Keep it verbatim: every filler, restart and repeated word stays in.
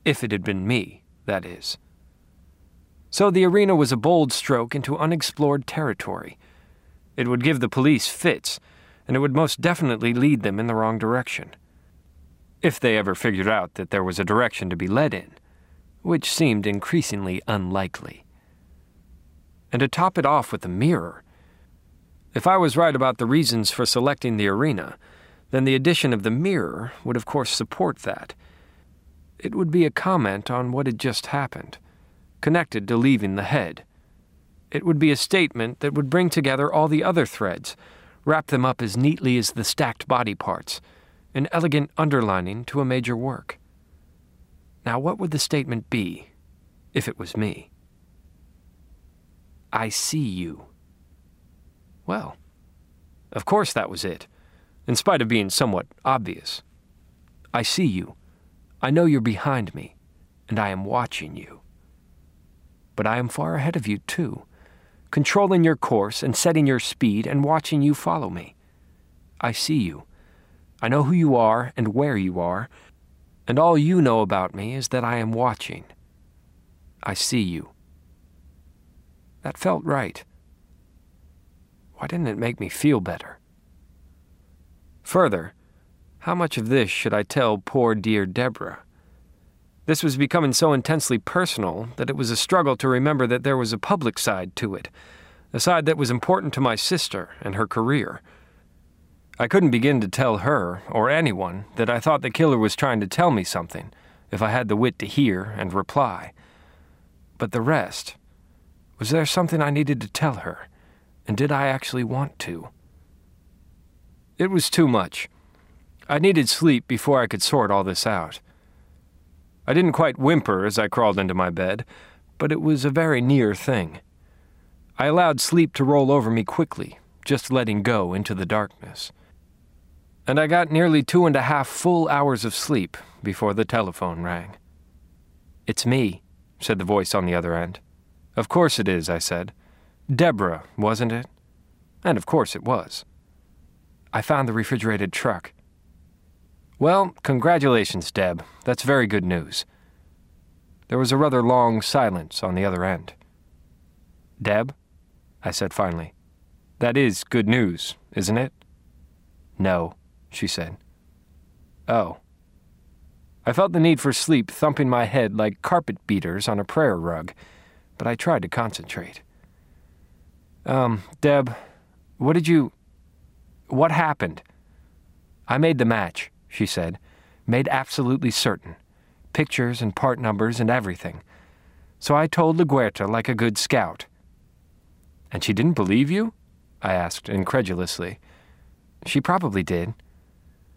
If it had been me, that is. So the arena was a bold stroke into unexplored territory. It would give the police fits, and it would most definitely lead them in the wrong direction. If they ever figured out that there was a direction to be led in, which seemed increasingly unlikely. And to top it off with the mirror, if I was right about the reasons for selecting the arena, then the addition of the mirror would of course support that. It would be a comment on what had just happened, connected to leaving the head. It would be a statement that would bring together all the other threads, wrap them up as neatly as the stacked body parts, an elegant underlining to a major work. Now what would the statement be, if it was me? I see you. Well, of course that was it, in spite of being somewhat obvious. I see you. I know you're behind me, and I am watching you. But I am far ahead of you, too, controlling your course and setting your speed and watching you follow me. I see you. I know who you are and where you are, and all you know about me is that I am watching. I see you. That felt right. Why didn't it make me feel better? Further, how much of this should I tell poor dear Deborah? This was becoming so intensely personal that it was a struggle to remember that there was a public side to it, a side that was important to my sister and her career. I couldn't begin to tell her, or anyone, that I thought the killer was trying to tell me something, if I had the wit to hear and reply. But the rest, was there something I needed to tell her, and did I actually want to? It was too much. I needed sleep before I could sort all this out. I didn't quite whimper as I crawled into my bed, but it was a very near thing. I allowed sleep to roll over me quickly, just letting go into the darkness. And I got nearly two and a half full hours of sleep before the telephone rang. "It's me," said the voice on the other end. "Of course it is," I said. "Deborah, wasn't it?" And of course it was. "I found the refrigerated truck." "Well, congratulations, Deb. That's very good news." There was a rather long silence on the other end. "Deb?" I said finally. "That is good news, isn't it?" "No," she said. "Oh." I felt the need for sleep thumping my head like carpet beaters on a prayer rug, but I tried to concentrate. Um, Deb, what did you... What happened?" "I made the match," she said. "Made absolutely certain. Pictures and part numbers and everything. So I told LaGuerta like a good scout." "And she didn't believe you?" I asked incredulously. "She probably did.